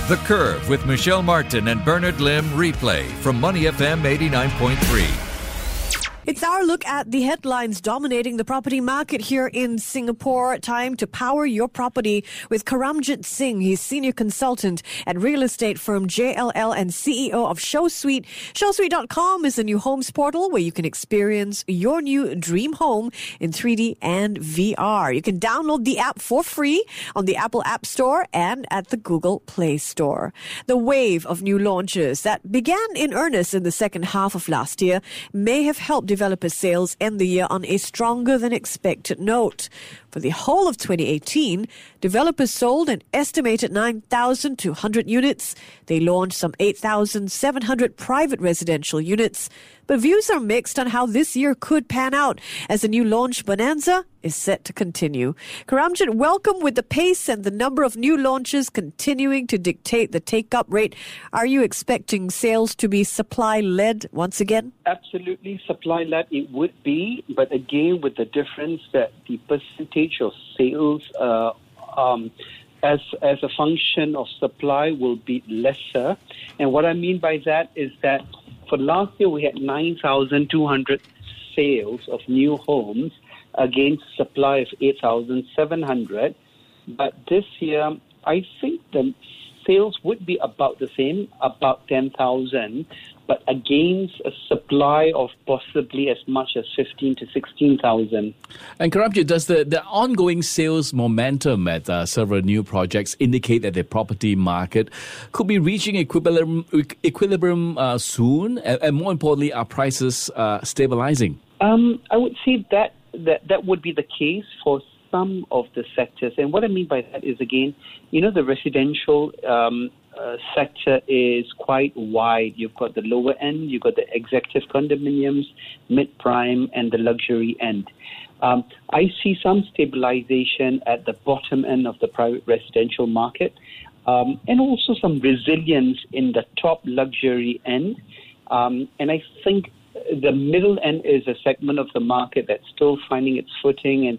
The Curve with Michelle Martin and Bernard Lim replay from Money FM 89.3. It's our look at the headlines dominating the property market here in Singapore. Time to power your property with Karamjit Singh. He's senior consultant at real estate firm JLL and CEO of ShowSuite. ShowSuite.com is a new homes portal where you can experience your new dream home in 3D and VR. You can download the app for free on the Apple App Store and at the Google Play Store. The wave of new launches that began in earnest in the second half of last year may have helped developer sales end the year on a stronger than expected note. For the whole of 2018, developers sold an estimated 9,200 units. They launched some 8,700 private residential units. But views are mixed on how this year could pan out as the new launch bonanza is set to continue. Karamjit, welcome. With the pace and the number of new launches continuing to dictate the take-up rate, are you expecting sales to be supply-led once again? Absolutely supply-led it would be, but again with the difference that the percentage of sales as a function of supply will be lesser. And what I mean by that is that for last year, we had 9,200 sales of new homes against supply of 8,700. But this year, I think the sales would be about the same, about 10,000, but against a supply of possibly as much as 15 to 16,000. And Karamjit, does the ongoing sales momentum at several new projects indicate that the property market could be reaching equilibrium soon? And more importantly, are prices stabilizing? I would say that would be the case for some of the sectors. And what I mean by that is, again, the residential sector is quite wide. You've got the lower end, you've got the executive condominiums, mid-prime, and the luxury end. I see some stabilization at the bottom end of the private residential market, and also some resilience in the top luxury end. And I think the middle end is a segment of the market that's still finding its footing,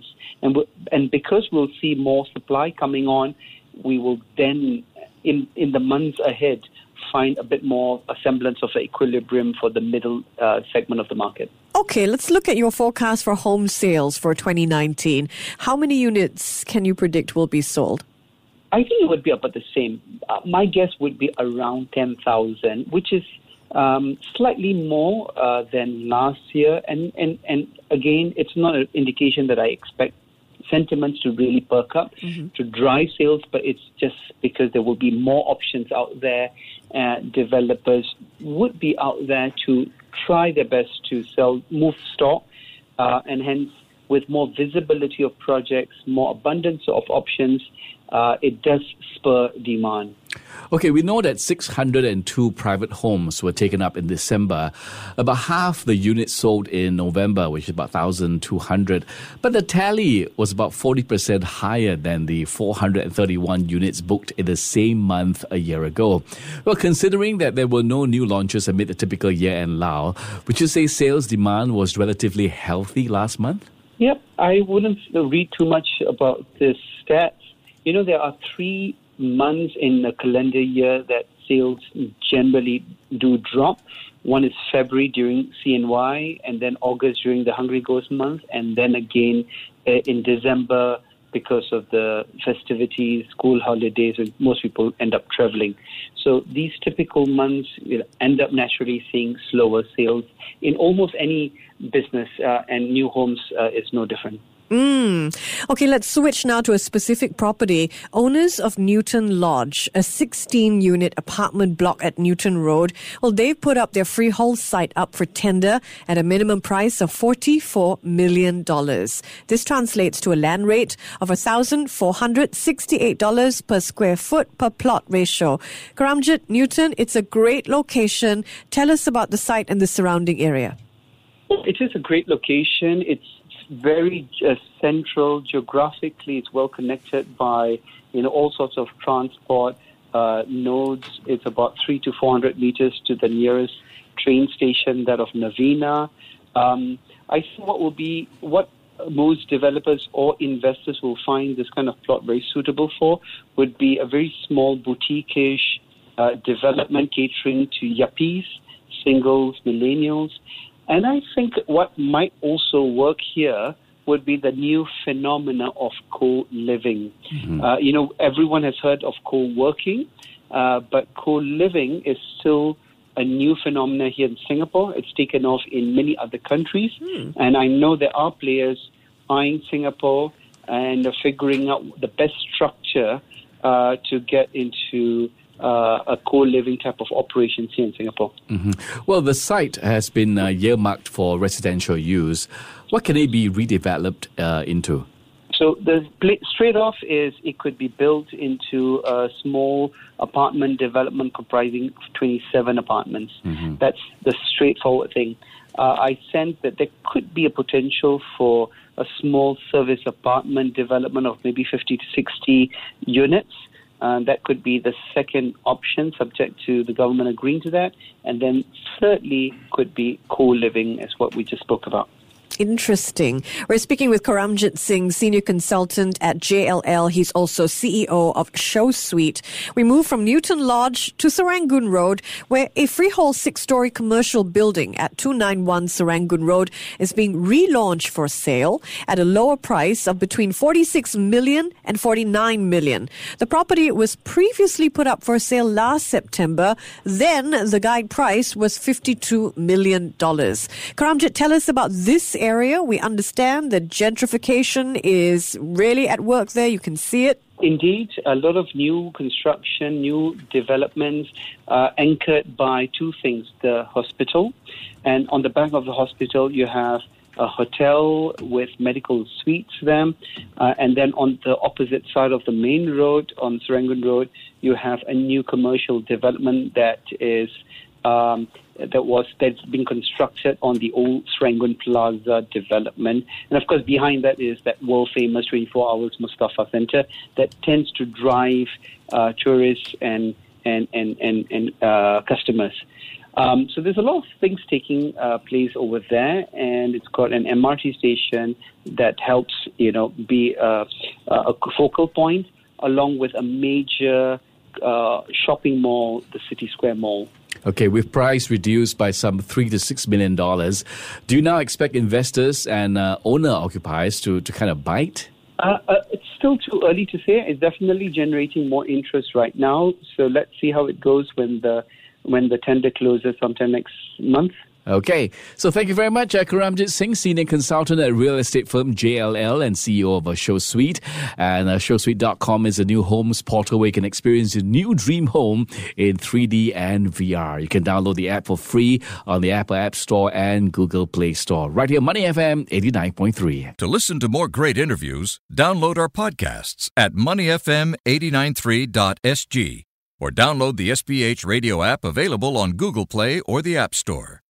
and because we'll see more supply coming on, we will then, in the months ahead, find a bit more a semblance of an equilibrium for the middle segment of the market. Okay, let's look at your forecast for home sales for 2019. How many units can you predict will be sold? I think it would be about the same. My guess would be around 10,000, which is slightly more than last year. And again, it's not an indication that I expect sentiments to really perk up, to drive sales, but it's just because there will be more options out there. Developers would be out there to try their best to move stock, and hence with more visibility of projects, more abundance of options, it does spur demand. Okay, we know that 602 private homes were taken up in December. About half the units sold in November, which is about 1,200. But the tally was about 40% higher than the 431 units booked in the same month a year ago. Well, considering that there were no new launches amid the typical year-end lull, would you say sales demand was relatively healthy last month? Yep, I wouldn't read too much about this stats. There are 3 months in a calendar year that sales generally do drop. One is February during CNY, and then August during the Hungry Ghost month, and then again in December because of the festivities, school holidays, when most people end up traveling. So these typical months end up naturally seeing slower sales in almost any business, and new homes is no different. Okay, let's switch now to a specific property. Owners of Newton Lodge, a 16-unit apartment block at Newton Road, well, they've put up their freehold site up for tender at a minimum price of $44 million. This translates to a land rate of $1,468 per square foot per plot ratio. Karamjit, Newton, it's a great location. Tell us about the site and the surrounding area. It is a great location. It's very central geographically. It's well connected by all sorts of transport nodes. It's about 300 to 400 meters to the nearest train station, that of Navina. I think what most developers or investors will find this kind of plot very suitable for would be a very small boutique-ish development catering to yuppies, singles, millennials. And I think what might also work here would be the new phenomena of co-living. Mm-hmm. Everyone has heard of co-working, but co-living is still a new phenomenon here in Singapore. It's taken off in many other countries. And I know there are players eyeing Singapore and figuring out the best structure to get into a co-living type of operations here in Singapore. Mm-hmm. Well, the site has been earmarked for residential use. What can it be redeveloped into? So the straight off is it could be built into a small apartment development comprising 27 apartments. Mm-hmm. That's the straightforward thing. I sense that there could be a potential for a small service apartment development of maybe 50 to 60 units. That could be the second option, subject to the government agreeing to that. And then thirdly could be co-living, as what we just spoke about. Interesting. We're speaking with Karamjit Singh, Senior Consultant at JLL. He's also CEO of Show Suite. We move from Newton Lodge to Serangoon Road, where a freehold 6-story commercial building at 291 Serangoon Road is being relaunched for sale at a lower price of between 46 million and 49 million. The property was previously put up for sale last September. Then the guide price was $52 million. Karamjit, tell us about this area. We understand that gentrification is really at work there. You can see it. Indeed, a lot of new construction, new developments anchored by two things, the hospital. And on the back of the hospital, you have a hotel with medical suites there. And then on the opposite side of the main road, on Serangoon Road, you have a new commercial development that's been constructed on the old Serangoon Plaza development. And of course, behind that is that world-famous 24 Hours Mustafa Center that tends to drive tourists and customers. So there's a lot of things taking place over there, and it's got an MRT station that helps, be a focal point, along with a major shopping mall, the City Square Mall. Okay, with price reduced by some $3 to $6 million, do you now expect investors and owner-occupiers to kind of bite? It's still too early to say. It's definitely generating more interest right now. So let's see how it goes when the tender closes sometime next month. Okay, so thank you very much, Karamjit Singh, Senior Consultant at real estate firm JLL and CEO of Show Suite. And showsuite.com is a new homes portal where you can experience your new dream home in 3D and VR. You can download the app for free on the Apple App Store and Google Play Store. Right here, Money FM 89.3. To listen to more great interviews, download our podcasts at moneyfm893.sg or download the SPH radio app available on Google Play or the App Store.